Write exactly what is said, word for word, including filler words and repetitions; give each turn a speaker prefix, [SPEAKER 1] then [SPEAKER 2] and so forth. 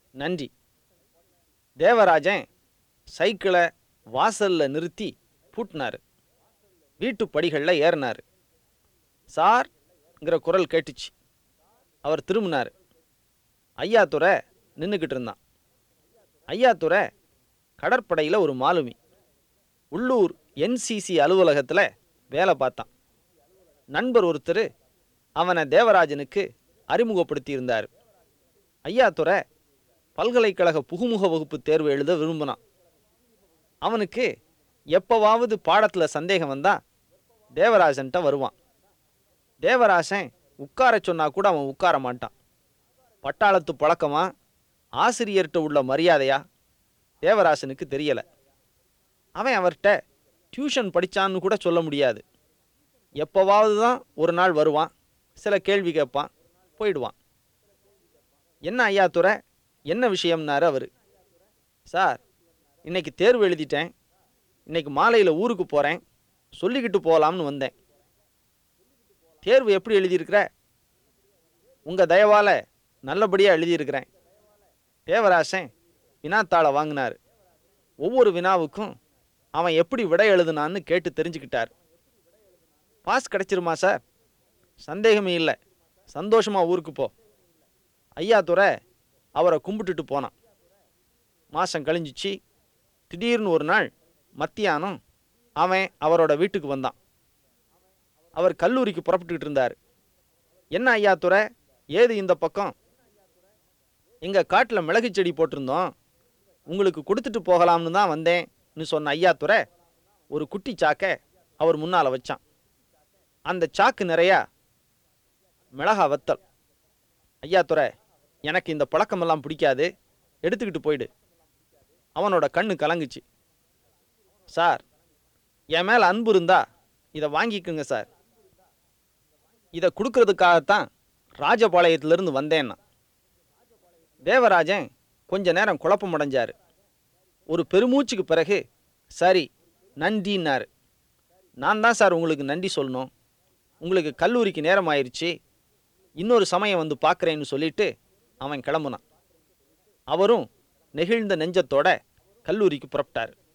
[SPEAKER 1] நன்றி. தேவராஜன் சைக்கிளை வாசல்ல நிறுத்தி பூட்டினாரு. வீட்டு படிகளில் ஏறினார். சார்ங்கிற குரல் கேட்டுச்சு. அவர் திரும்பினார். ஐயாத்துரை நின்றுக்கிட்டு இருந்தான். ஐயாத்துரை கடற்படையில் ஒரு மாலுமி. உள்ளூர் என்சிசி அலுவலகத்தில் வேலை பார்த்தான். நண்பர் ஒருத்தர் அவனை தேவராஜனுக்கு அறிமுகப்படுத்தியிருந்தார். ஐயாத்துரை பல்கலைக்கழக புகுமுக வகுப்பு தேர்வு எழுத விரும்பினான். அவனுக்கு எப்போவாவது பாடத்தில் சந்தேகம் வந்தால் தேவராஜன்ட்ட வருவான். தேவராஜன் உட்கார சொன்னா கூட அவன் உட்கார மாட்டான். பட்டாளத்து பழக்கமா ஆசிரியர்கிட்ட உள்ள மரியாதையா தேவராசனுக்கு தெரியலை. அவன் அவர்கிட்ட டியூஷன் படித்தான்னு கூட சொல்ல முடியாது. எப்போவாவது தான் ஒரு நாள் வருவான், சில கேள்வி கேட்பான், போயிடுவான். என்ன ஐயாத்துரை, என்ன விஷயம்னாரு அவர். சார், இன்னைக்கு தேர்வு எழுதிட்டேன், இன்னைக்கு மாலையில் ஊருக்கு போகிறேன், சொல்லிக்கிட்டு போகலாம்னு வந்தேன். தேர்வு எப்படி எழுதியிருக்கிற? உங்கள் தயவால் நல்லபடியாக எழுதியிருக்கிறேன். தேவராசன் வினாத்தாளை வாங்கினார். ஒவ்வொரு வினாவுக்கும் அவன் எப்படி விடை எழுதுனான்னு கேட்டு தெரிஞ்சுக்கிட்டார். Pass கிடைச்சிருமா sir? சந்தேகமே இல்லை, சந்தோஷமாக ஊருக்கு போ. ஐயாத்துரை அவரை கும்பிட்டுட்டு போனான். மாதம் கழிஞ்சிச்சு. திடீர்னு ஒரு நாள் மத்தியானம் அவன் அவரோட வீட்டுக்கு வந்தான். அவர் கல்லூரிக்கு புறப்பட்டுக்கிட்டு இருந்தார். என்ன ஐயாத்துரை, ஏது இந்த பக்கம்? எங்கள் காட்டில் மிளகு செடி போட்டிருந்தோம், உங்களுக்கு கொடுத்துட்டு போகலாம்னு தான் வந்தேன்னு சொன்ன ஐயாத்துரை ஒரு குட்டி சாக்கை அவர் முன்னால் வச்சான். அந்த சாக்கு நிறையா மிளகா வத்தல். ஐயாத்துரை, எனக்கு இந்த பழக்கமெல்லாம் பிடிக்காது, எடுத்துக்கிட்டு போயிடு. அவனோட கண்ணு கலங்குச்சு. சார், என் மேலே அன்பு இருந்தா இதை வாங்கிக்குங்க சார். இதை கொடுக்கறதுக்காகத்தான் ராஜபாளையத்திலிருந்து வந்தேன்னா. தேவராஜன் கொஞ்ச நேரம் குழப்பம் அடைஞ்சார். ஒரு பெருமூச்சுக்கு பிறகு சரி நன்றின்னாரு. நான் தான் சார் உங்களுக்கு நன்றி சொல்லணும். உங்களுக்கு கல்லூரிக்கு நேரம் ஆயிடுச்சு, இன்னொரு சமயம் வந்து பார்க்குறேன்னு சொல்லிட்டு அவன் கிளம்புனான். அவரும் நெகிழ்ந்த நெஞ்சத்தோட கல்லூரிக்கு புறப்பட்டார்.